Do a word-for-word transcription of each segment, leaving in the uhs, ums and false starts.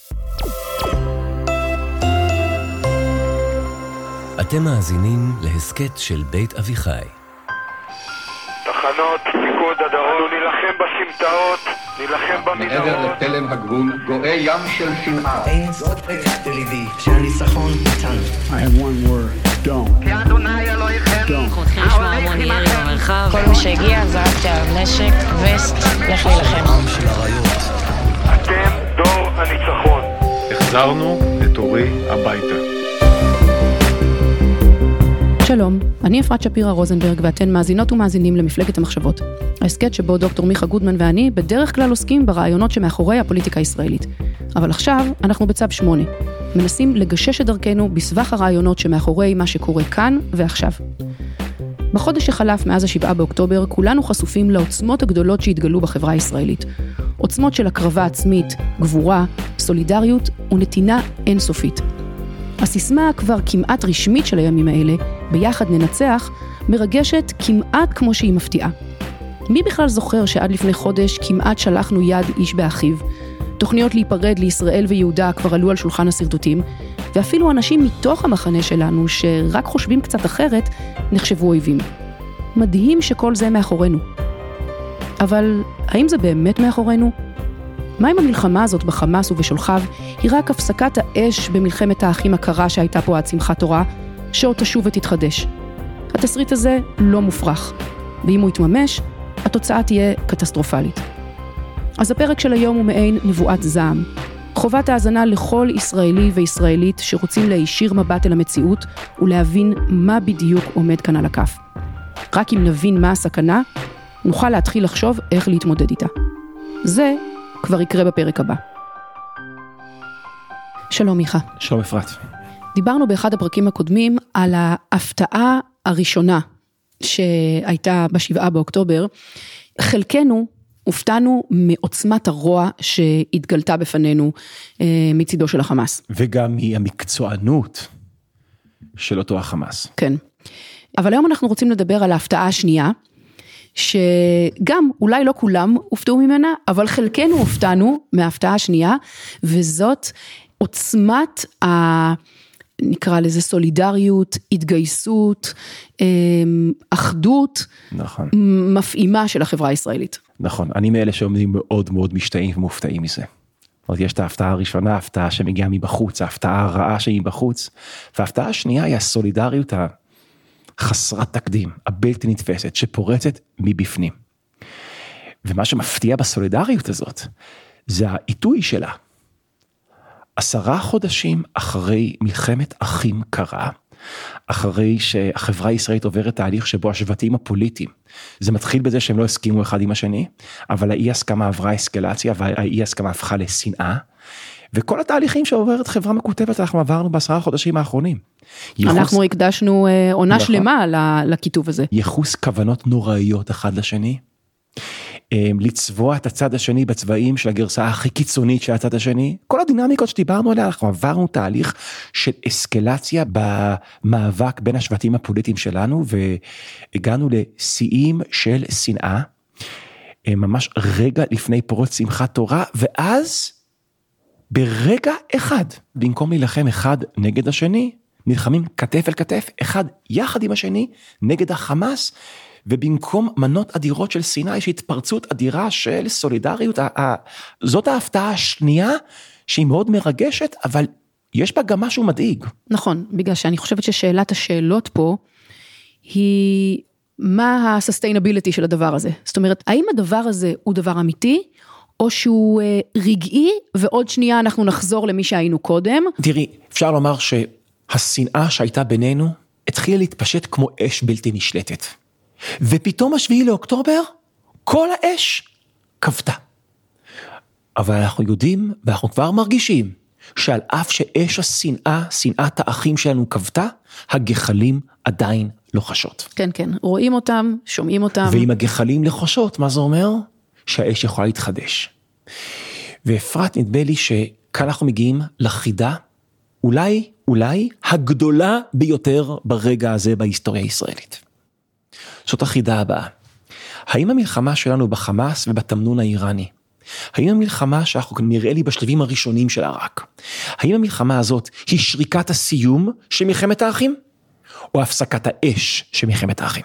אתם מאזינים להסכת של בית אביחי. תחנות, פיקוד הדרום, נלחם בסמטאות, נלחם במנהרות. מעבר לתלם הגבול, גואה ים של שנאה. אין זאת בקעת ליבי, שהניצחון איתנו. I have one word, don't. כי אדוני אלוהיכם, אנחנו צריכים לשמוע המון ירי במרחב. כל מי שהגיע זרקתי עליו נשק, וסט, לך להילחם. אתם דור הניצחון. החזרנו את אורי הביתה. שלום, אני אפרת שפירה רוזנברג ואתן מאזינות ומאזינים למפלגת המחשבות. ההסכת שבו דוקטור מיכה גודמן ואני בדרך כלל עוסקים ברעיונות שמאחורי הפוליטיקה הישראלית. אבל עכשיו אנחנו בצו שמונה, מנסים לגשש את דרכנו בסבך הרעיונות שמאחורי מה שקורה כאן ועכשיו. בחודש שחלף מאז השבעה באוקטובר כולנו חשופים לעוצמות הגדולות שהתגלו בחברה הישראלית. עוצמות של הקרבה עצמית, גבורה, סולידריות ונתינה אינסופית. הסיסמה כבר כמעט רשמית של הימים האלה, ביחד ננצח, מרגשת כמעט כמו שהיא מפתיעה. מי בכלל זוכר שעד לפני חודש כמעט שלחנו יד איש באחיו? תוכניות להיפרד לישראל ויהודה כבר עלו על שולחן הסרטוטים, ואפילו אנשים מתוך המחנה שלנו שרק חושבים קצת אחרת, נחשבו אויבים. מדהים שכל זה מאחורינו. אבל האם זה באמת מאחורינו? מה אם המלחמה הזאת בחמאס ובשולחיו היא רק הפסקת האש במלחמת האחים הקרה שהייתה פה עד שמחת תורה, שעוד תשוב ותתחדש? התסריט הזה לא מופרך, ואם הוא יתממש, התוצאה תהיה קטסטרופלית. אז הפרק של היום הוא מעין נבואת זעם. חובת האזנה לכל ישראלי וישראלית שרוצים להישיר מבט אל המציאות ולהבין מה בדיוק עומד כאן על הכף. רק אם נבין מה הסכנה, נוכל להתחיל לחשוב איך להתמודד איתה. זה כבר יקרה בפרק הבא. שלום מיכה. שלום אפרת. דיברנו באחד הפרקים הקודמים על ההפתעה הראשונה שהייתה בשבעה באוקטובר. חלקנו הופתענו מעוצמת הרוע שהתגלתה בפנינו אה, מצידו של החמאס. וגם מהמקצוענות של אותו החמאס. כן. אבל היום אנחנו רוצים לדבר על ההפתעה השנייה, שגם אולי לא כולם הופתעו ממנה, אבל חלקנו הופתענו מההפתעה השנייה, וזאת עוצמת ה... נקרא לזה סולידריות, התגייסות, אחדות, נכון. מפעימה של החברה הישראלית. נכון, אני מאלה שעומדים מאוד מאוד משתאים ומופתעים מזה. עוד יש את ההפתעה הראשונה, ההפתעה שמגיעה מבחוץ, ההפתעה הרעה שהיא מבחוץ, וההפתעה השנייה היא הסולידריות החסרת תקדים, הבלתי נתפסת, שפורצת מבפנים. ומה שמפתיע בסולידריות הזאת, זה העיתוי שלה. עשרה חודשים אחרי מלחמת אחים קרה, אחרי שהחברה הישראלית עוברת תהליך שבו השבטים הפוליטיים, זה מתחיל בזה שהם לא הסכימו אחד עם השני, אבל האי הסכמה עברה אסקלציה, והאי הסכמה הפכה לשנאה, וכל התהליכים שעוברת חברה מקוטבת, אנחנו עברנו בעשרה חודשים האחרונים. אנחנו יחוס... הקדשנו אה, עונה נכון. שלמה לכיתוב הזה. יחוס כוונות נוראיות אחד לשני, לצבוע את הצד השני בצבעים של הגרסה הכי קיצונית של הצד השני, כל הדינמיקות שדיברנו עליה, אנחנו עברנו תהליך של אסקלציה במאבק בין השבטים הפוליטיים שלנו, והגענו לשיאים של שנאה, ממש רגע לפני פרוץ שמחת תורה, ואז ברגע אחד, במקום להילחם אחד נגד השני, נלחמים כתף אל כתף, אחד יחד עם השני, נגד החמאס, ובמקום מנות אדירות של סיני, יש התפרצות אדירה של סולידריות, זאת ההפתעה השנייה, שהיא מאוד מרגשת, אבל יש בה גם משהו מדאיג. נכון, בגלל שאני חושבת ששאלת השאלות פה, היא מה ה-sustainability של הדבר הזה. זאת אומרת, האם הדבר הזה הוא דבר אמיתי, או שהוא רגעי, ועוד שנייה אנחנו נחזור למי שהיינו קודם? תראי, אפשר לומר שהשנאה שהייתה בינינו, התחילה להתפשט כמו אש בלתי נשלטת. ופתאום השביעי לאוקטובר, כל האש כבתה. אבל אנחנו יודעים, ואנחנו כבר מרגישים, שעל אף שאש השנאה, שנאת האחים שלנו כבתה, הגחלים עדיין לוחשות. כן, כן, רואים אותם, שומעים אותם. ואם הגחלים לוחשות, מה זה אומר? שהאש יכולה להתחדש. ואפרת, נדמה לי שכאן אנחנו מגיעים לחידה, אולי, אולי, הגדולה ביותר ברגע הזה בהיסטוריה הישראלית. זאת החידה הבאה. האם המלחמה שלנו בחמאס ובתמנון האיראני האם המלחמה שאנחנו נראה לי בשלבים הראשונים שלה רק, האם המלחמה הזאת היא שריקת הסיום של מלחמת האחים, או הפסקת האש של מלחמת האחים?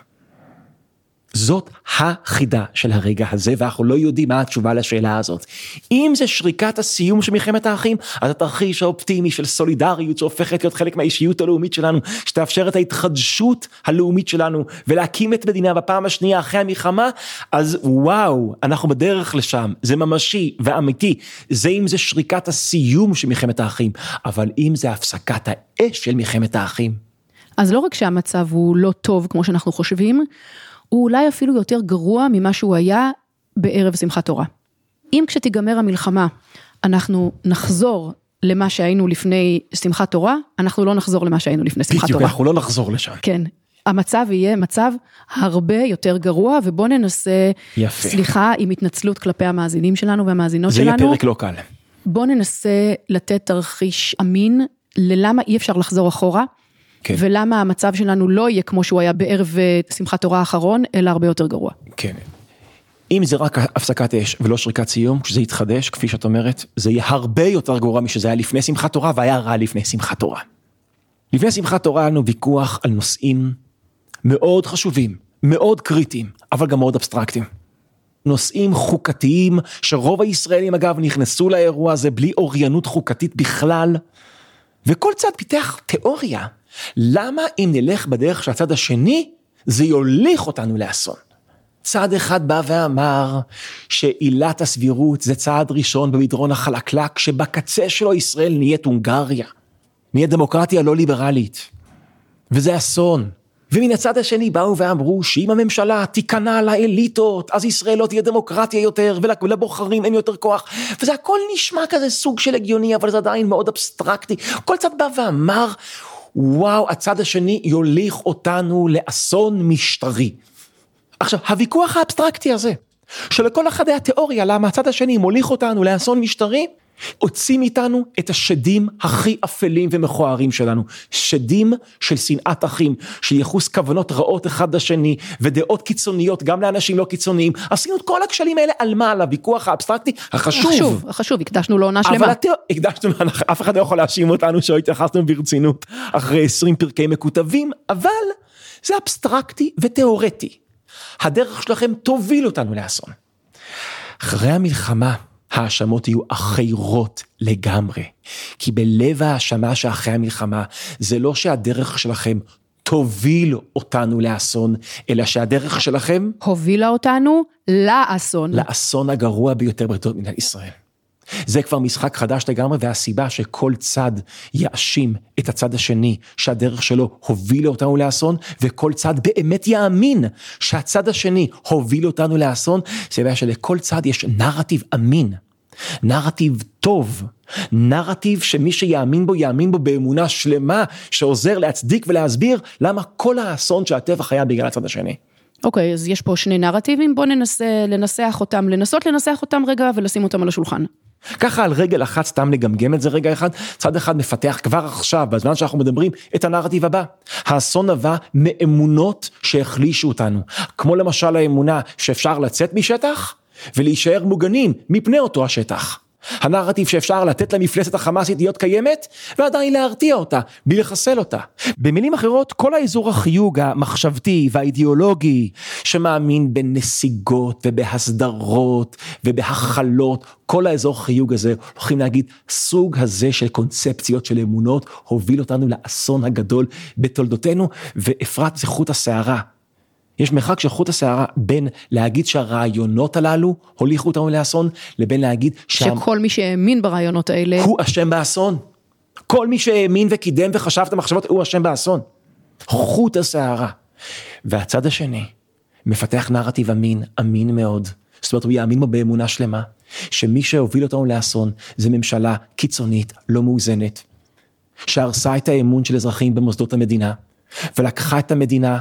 זאת החידה של הרגע הזה, ואנחנו לא יודעים מה התשובה לשאלה הזאת. אם זה שריקת הסיום של מלחמת האחים, אז התרחיש האופטימי של סולידריות שהופכת להיות חלק מהאישיות הלאומית שלנו, שתאפשר את ההתחדשות הלאומית שלנו, ולהקים את מדינה בפעם השנייה אחרי המלחמה, אז וואו, אנחנו בדרך לשם, זה ממשי ואמיתי, זה אם זה שריקת הסיום של מלחמת האחים, אבל אם זה הפסקת האש של מלחמת האחים. אז לא רק שהמצב הוא לא טוב כמו שאנחנו חושבים, הוא אולי אפילו יותר גרוע ממה שהוא היה בערב שמחת תורה. אם כשתיגמר המלחמה, אנחנו נחזור למה שהיינו לפני שמחת תורה, אנחנו לא נחזור למה שהיינו לפני שמחת תורה. בדיוק, אנחנו לא נחזור לשם. כן, המצב יהיה מצב הרבה יותר גרוע, ובוא ננסה, יפה. סליחה, עם התנצלות כלפי המאזינים שלנו והמאזינות שלנו. זה יהיה פרק לא קל. בוא ננסה לתת תרחיש אמין, ללמה אי אפשר לחזור אחורה, כן. ולמה המצב שלנו לא יהיה כמו שהוא היה בערב שמחת תורה האחרון, אלא הרבה יותר גרוע. כן. אם זה רק הפסקת אש ולא שריקת סיום, כשזה יתחדש, כפי שאת אומרת, זה יהיה הרבה יותר גרוע משזה היה לפני שמחת תורה, והיה רע לפני שמחת תורה. לפני שמחת תורה היה לנו ויכוח על נושאים מאוד חשובים, מאוד קריטיים, אבל גם מאוד אבסטרקטיים. נושאים חוקתיים, שרוב הישראלים אגב נכנסו לאירוע הזה בלי אוריינות חוקתית בכלל, וכל צד פיתח תיאוריה. למה אם נלך בדרך של הצד השני, זה יוליך אותנו לאסון? צד אחד בא ואמר שעילת הסבירות זה צעד ראשון במדרון החלקלק, שבקצה שלו ישראל נהיית הונגריה, נהיית דמוקרטיה לא ליברלית, וזה אסון. ומן הצד השני באו ואמרו שאם הממשלה תיכנע לאליטות, אז ישראל לא תהיה דמוקרטיה יותר, ולבוחרים אין יותר כוח, וזה הכל נשמע כזה סוג של הגיוני, אבל זה עדיין מאוד אבסטרקטי. כל צד בא ואמר, וואו, הצד השני יוליך אותנו לאסון משטרי. עכשיו, הוויכוח האבסטרקטי הזה, שלכל אחד היה תיאוריה למה הצד השני מוליך אותנו לאסון משטרי, הוציא מאיתנו את השדים הכי אפלים ומכוערים שלנו, שדים של שנאת אחים, של ייחוס כוונות רעות אחד לשני, ודעות קיצוניות גם לאנשים לא קיצוניים. עשינו את כל הכשלים האלה על מה? על הוויכוח האבסטרקטי החשוב. החשוב, החשוב, הקדשנו לו עונה שלמה. אבל התיאור, הקדשנו, אף אחד לא יכול להאשים אותנו שהתייחסנו ברצינות אחרי עשרים פרקי מקוטבים, אבל זה אבסטרקטי ותיאורטי. הדרך שלכם תוביל אותנו לאסון. אחרי המלחמה, האשמות יהיו אחרות לגמרי, כי בלב האשמה שאחרי המלחמה, זה לא שהדרך שלכם תוביל אותנו לאסון, אלא שהדרך שלכם הובילה אותנו לאסון. לאסון הגרוע ביותר בתולדות מדינת ישראל. זה כבר משחק חדש לגמרי, והסיבה שכל צד יאשים את הצד השני, שהדרך שלו הובילה אותנו לאסון, וכל צד באמת יאמין שהצד השני הוביל אותנו לאסון, זה בעיה שלכל צד יש נרטיב אמין, נרטיב טוב, נרטיב שמי שיאמין בו, יאמין בו באמונה שלמה, שעוזר להצדיק ולהסביר למה כל האסון שהטבח היה בגלל הצד השני. אוקיי, אז יש פה שני נרטיבים, בוא ננסה לנסח אותם, לנסות לנסח אותם רגע ולשים אותם על השולחן. ככה על רגל אחת, סתם לגמגם את זה רגע אחד, צד אחד מפתח כבר עכשיו, בזמן שאנחנו מדברים, את הנרטיב הבא. האסון הבא מאמונות שהחלישו אותנו, כמו למשל האמונה שאפשר לצאת משטח, ולהישאר מוגנים מפני אותו השטח. הנרטיב שאפשר לתת למפלצת החמאסית להיות קיימת, ועדיין להרתיע אותה, בלי לחסל אותה. במילים אחרות, כל האזור החיוג המחשבתי והאידיאולוגי, שמאמין בנסיגות ובהסדרות ובהחלות, כל האזור חיוג הזה, הולכים להגיד, סוג הזה של קונספציות של אמונות, הוביל אותנו לאסון הגדול בתולדותינו, ואפרת זה חוט השערה. יש מרחק של חוט השערה בין להגיד שהרעיונות הללו הוליכו אותנו לאסון, לבין להגיד שה... שכל מי שהאמין ברעיונות האלה הוא אשם באסון. כל מי שהאמין וקידם וחשב את המחשבות הוא אשם באסון. חוט השערה. והצד השני מפתח נרטיב אמין, אמין מאוד. זאת אומרת, הוא יאמין בו באמונה שלמה, שמי שהוביל אותנו לאסון זה ממשלה קיצונית, לא מאוזנת, שהרסה את האמון של אזרחים במוסדות המדינה, ולקחה את המדינה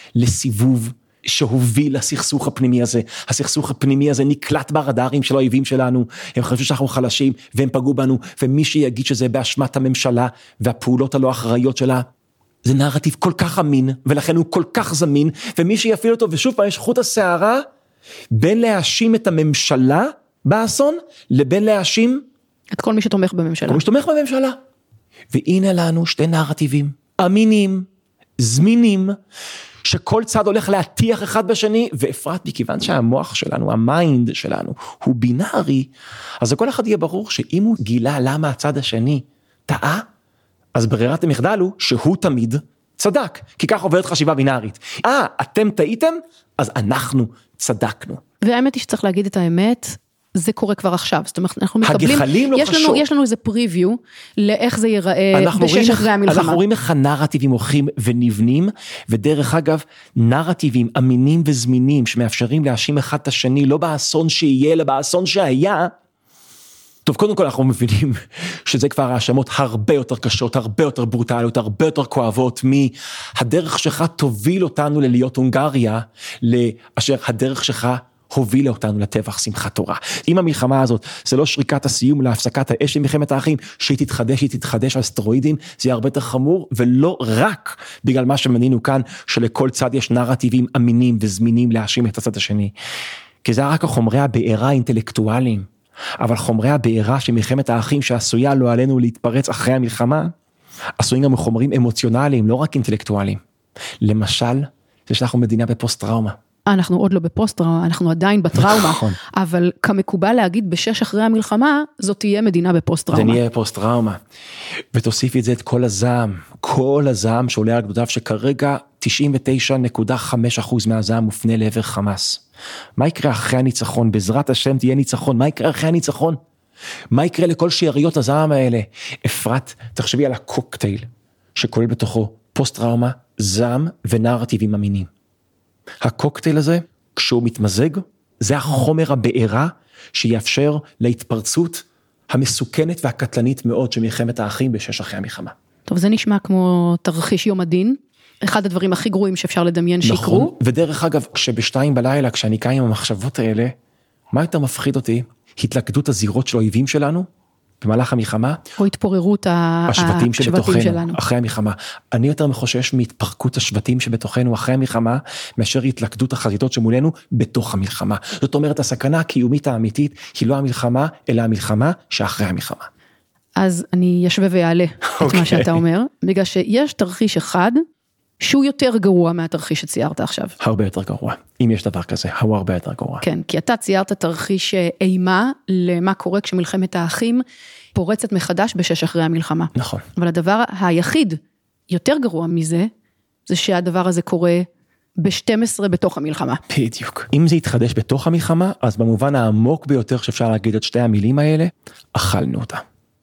לסיבוב שהוביל לסכסוך הפנימי הזה. הסכסוך הפנימי הזה נקלט ברדארים של האויבים שלנו, הם חשבו שאנחנו חלשים והם פגעו בנו, ומי שיגיד שזה באשמת הממשלה והפעולות הלא אחראיות שלה, זה נרטיב כל כך אמין, ולכן הוא כל כך זמין, ומי שיפעיל אותו, ושוב פעם יש חוט השערה, בין להאשים את הממשלה באסון, לבין להאשים את כל מי שתומך בממשלה. כל מי שתומך בממשלה. והנה לנו שתי נרטיבים, אמינים, זמינים, שכל צד הולך להטיח אחד בשני, ואפרת, מכיוון שהמוח שלנו, המיינד שלנו, הוא בינארי, אז לכל אחד יהיה ברור שאם הוא גילה למה הצד השני טעה, אז ברירת המחדל הוא שהוא תמיד צדק, כי כך עוברת חשיבה בינארית. אה, אתם טעיתם, אז אנחנו צדקנו. והאמת היא שצריך להגיד את האמת, זה קורה כבר עכשיו, זאת אומרת, אנחנו מקבלים, הגחלים לא יש חשוב. לנו, יש לנו איזה פריוויו, לאיך זה ייראה בשש אחרי המלחמה. אנחנו רואים איך הנרטיבים הולכים ונבנים, ודרך אגב, נרטיבים אמינים וזמינים, שמאפשרים להאשים אחד את השני, לא באסון שיהיה, אלא באסון שהיה. טוב, קודם כל אנחנו מבינים, שזה כבר האשמות הרבה יותר קשות, הרבה יותר ברוטליות, הרבה יותר כואבות, מהדרך שלך תוביל אותנו ללהיות הונגריה, לאשר הדרך שלך הובילה אותנו לטבח שמחת תורה. אם המלחמה הזאת, זה לא שריקת הסיום להפסקת האש למלחמת האחים, שהיא תתחדש, היא תתחדש על סטרואידים, זה יהיה הרבה יותר חמור, ולא רק בגלל מה שמנינו כאן, שלכל צד יש נרטיבים אמינים וזמינים להאשים את הצד השני. כי זה רק החומרי הבעירה האינטלקטואליים, אבל חומרי הבעירה של מלחמת האחים, שעשויה לא עלינו להתפרץ אחרי המלחמה, עשויים גם חומרים אמוציונליים, לא רק אינטלקטואליים. למשל, זה שאנחנו מדינה בפוסט טראומה. אנחנו עוד לא בפוסט טראומה, אנחנו עדיין בטראומה, אבל כמקובל להגיד בשש אחרי המלחמה, זאת תהיה מדינה בפוסט טראומה. זה נהיה בפוסט טראומה, ותוסיפי את זה את כל הזעם, כל הזעם שעולה על גדותיו, שכרגע תשעים ותשע נקודה חמש אחוז מהזעם מופנה לעבר חמאס. מה יקרה אחרי הניצחון? בעזרת השם תהיה ניצחון, מה יקרה אחרי הניצחון? מה יקרה לכל שאריות הזעם האלה? אפרת, תחשבי על הקוקטייל, שכולל בתוכו פוסט טראומה, זעם ונרטיבים אמינים. הקוקטייל הזה, כשהוא מתמזג, זה החומר הבעירה שיאפשר להתפרצות המסוכנת והקטלנית מאוד של מלחמת האחים בשש אחרי המלחמה. טוב, זה נשמע כמו תרחיש יום הדין, אחד הדברים הכי גרועים שאפשר לדמיין שיקרו. נכון, ודרך אגב, כשבשתיים בלילה, כשאני קיים עם המחשבות האלה, מה יותר מפחיד אותי? התלכדות הזירות של האויבים שלנו, במהלך המלחמה, או התפוררות השבטים שבתוכנו, שלנו. אחרי המלחמה. אני יותר מחושש מהתפרקות השבטים שבתוכנו אחרי המלחמה, מאשר התלכדות החזיתות שמולנו בתוך המלחמה. זאת אומרת, הסכנה הקיומית האמיתית, היא לא המלחמה, אלא המלחמה שאחרי המלחמה. אז אני ישווה ויעלה okay. את מה שאתה אומר, בגלל שיש תרחיש אחד, שהוא יותר גרוע מהתרחיש שציירת עכשיו. הרבה יותר גרוע, אם יש דבר כזה, הוא הרבה יותר גרוע. כן, כי אתה ציירת תרחיש אימה, למה קורה כשמלחמת האחים פורצת מחדש בשש אחרי המלחמה. נכון. אבל הדבר היחיד, יותר גרוע מזה, זה שהדבר הזה קורה ב-שתים עשרה בתוך המלחמה. בדיוק. אם זה יתחדש בתוך המלחמה, אז במובן העמוק ביותר שאפשר להגיד את שתי המילים האלה, אכלנו אותה.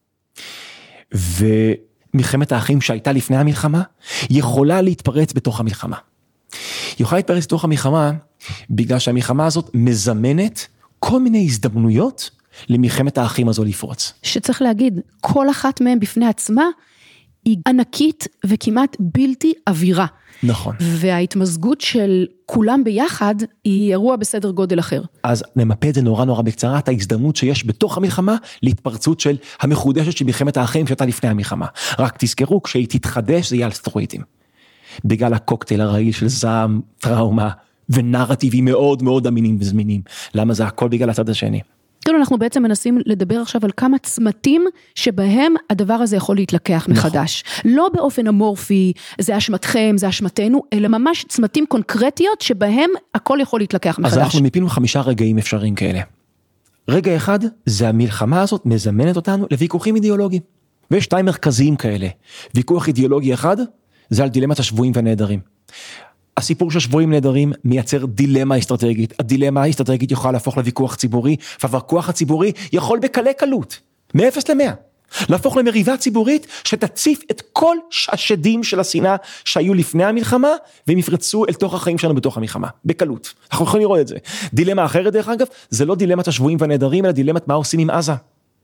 ו... מלחמת האחים שהייתה לפני המלחמה, יכולה להתפרץ בתוך המלחמה. היא יכולה להתפרץ בתוך המלחמה, בגלל שהמלחמה הזאת מזמנת כל מיני הזדמנויות למלחמת האחים הזו לפרוץ. שצריך להגיד, כל אחת מהם בפני עצמה, היא ענקית וכמעט בלתי אווירה. נכון. וההתמזגות של כולם ביחד, היא אירוע בסדר גודל אחר. אז נמפה את זה נורא נורא בקצרה, את ההזדמנות שיש בתוך המלחמה, להתפרצות של המחודשת של מלחמת האחים שהייתה לפני המלחמה. רק תזכרו, כשהיא תתחדש, זה יהיה על סטרואידים. בגלל הקוקטייל הרעיל של זעם, טראומה, ונרטיבים מאוד מאוד אמינים וזמינים. למה זה הכל בגלל הצד השני? כאילו אנחנו בעצם מנסים לדבר עכשיו על כמה צמתים שבהם הדבר הזה יכול להתלקח מחדש. לא באופן אמורפי, זה אשמתכם, זה אשמתנו, אלא ממש צמתים קונקרטיות שבהם הכל יכול להתלקח מחדש. אז אנחנו מיפינו חמישה רגעים אפשריים כאלה. רגע אחד, זה המלחמה הזאת מזמנת אותנו לוויכוחים אידיאולוגיים. ויש שתיים מרכזיים כאלה. ויכוח אידיאולוגי אחד, זה על דילמת השבויים והנעדרים. הסיפור של שבויים נהדרים מייצר דילמה אסטרטגית. הדילמה האסטרטגית יכולה להפוך לוויכוח ציבורי, והוויכוח הציבורי יכול בקלי קלות, מ-אפס למאה, להפוך למריבה ציבורית שתציף את כל השדים של השנאה שהיו לפני המלחמה, והם יפרצו אל תוך החיים שלנו בתוך המלחמה, בקלות. אנחנו יכולים לראות את זה. דילמה אחרת דרך אגב, זה לא דילמת השבויים והנהדרים, אלא דילמת מה עושים עם עזה.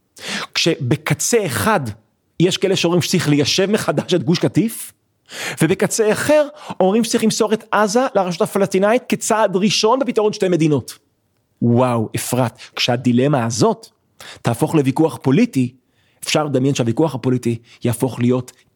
כשבקצה אחד יש כאלה שאומרים שצריך ליישב מחדש את גוש קטיף, ובקצה אחר אומרים שצריך למסור את עזה לרשות הפלסטינאית כצעד ראשון בפתרון שתי מדינות. וואו, אפרת, כשהדילמה הזאת תהפוך לוויכוח פוליטי, אפשר לדמיין שהוויכוח הפוליטי יהפוך להיות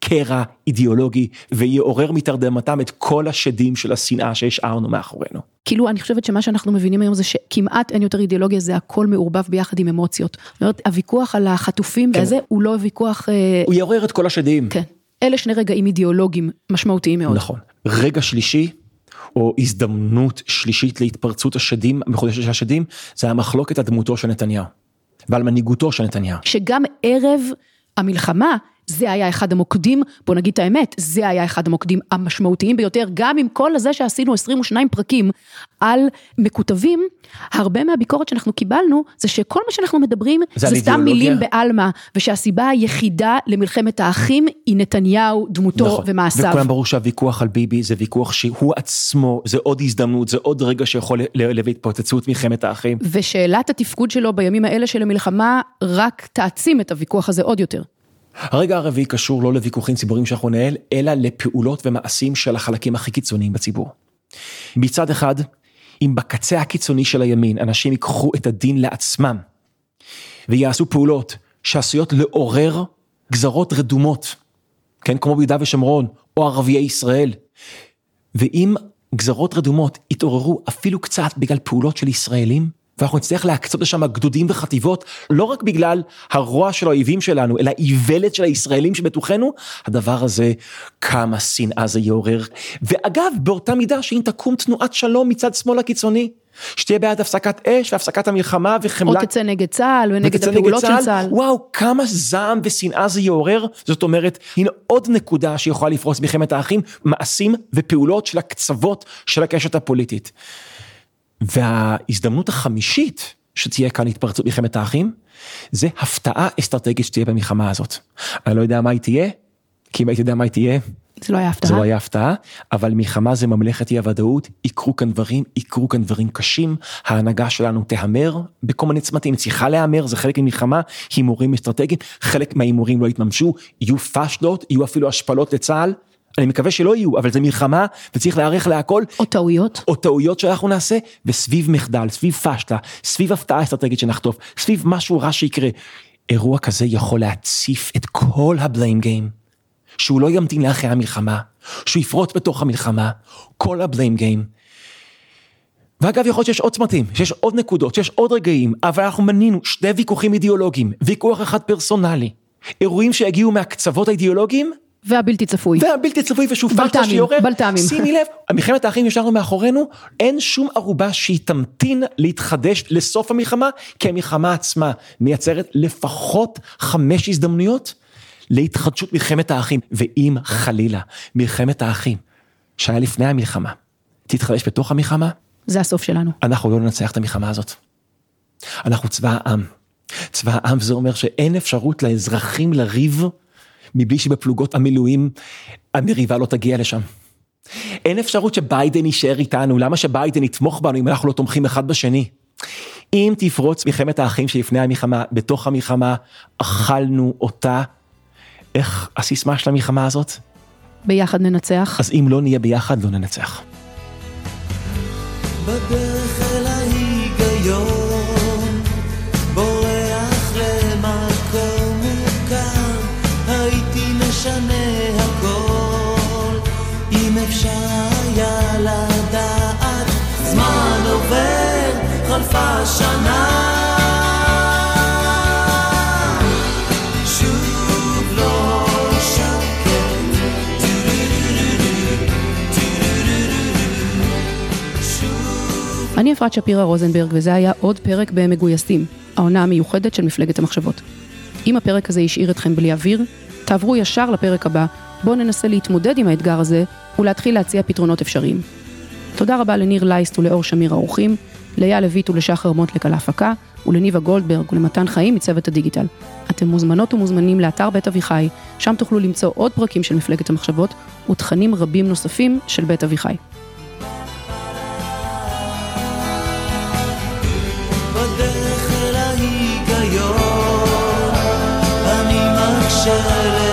קרע אידיאולוגי, ויעורר מתרדמתם את כל השדים של השנאה שהשארנו מאחורינו. כאילו אני חושבת שמה שאנחנו מבינים היום זה שכמעט אין יותר אידיאולוגיה, זה הכל מעורבב ביחד עם אמוציות. זאת אומרת, הוויכוח על החטופים כן. והזה הוא לא ויכוח... הוא יעורר את כל השדים. כן. אלה שני רגעים אידיאולוגיים משמעותיים מאוד. נכון. רגע שלישי, או הזדמנות שלישית להתפרצות השדים, המחודשת של השדים, זה המחלוקת על דמותו של נתניהו, ועל מנהיגותו של נתניהו. שגם ערב המלחמה, זה היה אחד המוקדים, בוא נגיד את האמת, זה היה אחד המוקדים המשמעותיים ביותר, גם עם כל הזה שעשינו עשרים ושניים פרקים על מקוטבים, הרבה מהביקורת שאנחנו קיבלנו, זה שכל מה שאנחנו מדברים, זה, זה סתם מילים בעלמה, ושהסיבה היחידה למלחמת האחים, היא נתניהו, דמותו נכון. ומעשיו. וכולם ברור שהוויכוח על ביבי, זה ויכוח שהוא עצמו, זה עוד הזדמנות, זה עוד רגע שיכול להביא התפוצצות מלחמת האחים. ושאלת התפקוד שלו בימים האלה של המלחמה, רק תעצים את הוויכוח הזה עוד יותר. הרגע הרביעי קשור לא לוויכוחים ציבוריים שאנחנו נהל, אלא לפעולות ומעשים של החלקים הכי קיצוניים בציבור. מצד אחד, אם בקצה הקיצוני של הימין, אנשים ייקחו את הדין לעצמם, ויעשו פעולות שעשויות לעורר גזרות רדומות, כן, כמו ביהודה ושומרון, או ערביי ישראל, ואם גזרות רדומות יתעוררו אפילו קצת בגלל פעולות של ישראלים, ואנחנו נצטרך להקצות לשם גדודים וחטיבות, לא רק בגלל הרוע של האויבים שלנו, אלא איוולת של הישראלים שבתוכנו, הדבר הזה, כמה שנאה זה יעורר. ואגב, באותה מידה שאם תקום תנועת שלום מצד שמאל הקיצוני, שתהיה בעד הפסקת אש והפסקת המלחמה וחמלה. או תצא נגד צה"ל ונגד הפעולות של צה"ל. וואו, כמה זעם ושנאה זה יעורר. זאת אומרת, הנה עוד נקודה שיכולה לפרוץ מלחמת האחים, מעשים ופעולות של הקצוות של הקשת הפוליטית. וההזדמנות החמישית שתהיה כאן התפרצות מלחמת האחים, זה הפתעה אסטרטגית שתהיה במלחמה הזאת. אני לא יודע מה היא תהיה, כי אם הייתי יודע מה היא תהיה, זה לא היה הפתעה. זה לא היה הפתעה, אבל מלחמה זה ממלכת אי הוודאות, יקרו כאן דברים, יקרו כאן דברים קשים, ההנהגה שלנו תהמר, בכל מיני צמתים, צריכה להמר, זה חלק ממלחמה, הימורים אסטרטגיים, חלק מההימורים לא יתממשו, יהיו פשלות, יהיו אפילו השפלות לצה"ל, אני מקווה שלא יהיו, אבל זה מלחמה, וצריך להערך להכל. או טעויות. או טעויות שאנחנו נעשה, וסביב מחדל, סביב פשלה, סביב הפתעה אסטרטגית שנחטוף, סביב משהו רע שיקרה. אירוע כזה יכול להציף את כל הבליים גיים, שהוא לא ימתין לאחרי המלחמה, שהוא יפרוץ בתוך המלחמה, כל הבליים גיים. ואגב, יכול להיות שיש עוד צמתים, שיש עוד נקודות, שיש עוד רגעים, אבל אנחנו מנינו שני ויכוחים אידיאולוגיים, ויכוח אחד פרסונלי, אירועים שהגיעו מהקצוות האידיאולוגיים, והבלתי צפוי. והבלתי צפוי ושוב פשטה שיורד. בלתמים. שימי לב, המלחמת האחים ישנו מאחורינו, אין שום ערובה שהיא תמתין להתחדש לסוף המלחמה, כי המלחמה עצמה מייצרת לפחות חמש הזדמנויות להתחדשות מלחמת האחים. ואם חלילה מלחמת האחים, שהיה לפני המלחמה, תתחדש בתוך המלחמה, זה הסוף שלנו. אנחנו לא ננצח את המלחמה הזאת. אנחנו צבא העם. צבא העם זה אומר שאין אפשרות לאזרחים לריב, מבלי שבפלוגות המילואים המריבה לא תגיע לשם. אין אפשרות שביידן יישאר איתנו, למה שביידן יתמוך בנו אם אנחנו לא תומכים אחד בשני? אם תפרוץ מלחמת האחים שלפני המלחמה, בתוך המלחמה, אכלנו אותה, איך הסיסמה של המלחמה הזאת? ביחד ננצח. אז אם לא נהיה ביחד, לא ננצח. בדרך אל ההיגיון, בורח למקום מוכר, הייתי משנה הכל, אם אפשר היה לדעת, זמן עובר, חלפה שנה, שוב לא שקט, שוב. אני אפרת שפירה רוזנברג, וזה היה עוד פרק במגויסים, העונה המיוחדת של מפלגת המחשבות. אם הפרק הזה ישאיר אתכם בלי אוויר, תעברו ישר לפרק הבא, בואו ננסה להתמודד עם האתגר הזה, ולהתחיל להציע פתרונות אפשריים. תודה רבה לניר לייסט ולאור שמיר האורחים, לאיה לויט ולשחר מוטלק על ההפקה, ולניבה גולדברג ולמתן חיים מצוות הדיגיטל. אתם מוזמנות ומוזמנים לאתר בית אביחי, שם תוכלו למצוא עוד פרקים של מפלגת המחשבות, ותכנים רבים נוספים של בית אביחי. בדרך אל ההיגיון, אני מקשר